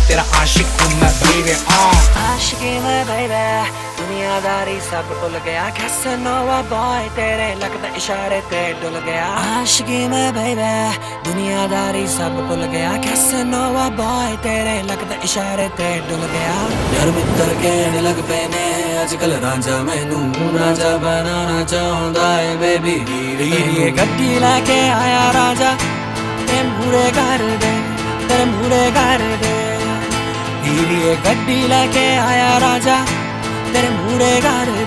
तेरा आशिक हूँ मैं बेबी। आशिकी में बेबी दुनियादारी सब भूल गया, कैसे नोवा बॉय तेरे लगते इशारे ते डुल गया। आशिकी में बेबी दुनियादारी सब भूल गया, कैसे नोवा बॉय तेरे लगते इशारे ते डुल गया। यार मित्र कहने लग पैने अजकल रांझा मैनू राजा बनाना चाहता है बेबी। ये गड्डी लेके आया राजा तेरे मूरे कर दे, तेरे मूरे कर दे। ये गड्डी लेके आया राजा तेरे मूरे कर